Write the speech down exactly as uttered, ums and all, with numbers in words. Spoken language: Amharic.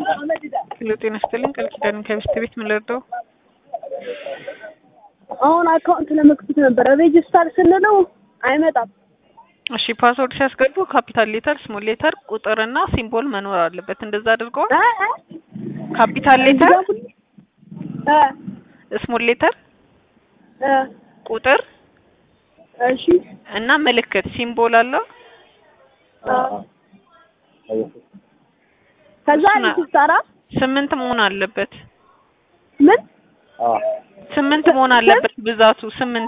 ሄሎ ጤና ይስጥልኝ ቃል ኪዳን ከብስት ቤት ምን ልርዳው? አሁን አካውንት ለመክፈት ነበር ሬጂስተር ስንለው አይመጣም። እሺ ፓስወርድ ሲያስገቡ ካፒታል ሌተር ስሞል ሌተር ቁጥርና ሲምቦል መኖር አለበት። እንደዛ አድርገው ካፒታል ሌተር እ ስሞል ሌተር እ ቁጥር እሺ እና ምልክት ሲምቦል አለው። ከዛ ልትሰራ ስምንት መሆን አለበት። ምን ስምንት መሆን አለበት ብዛቱ ስምንት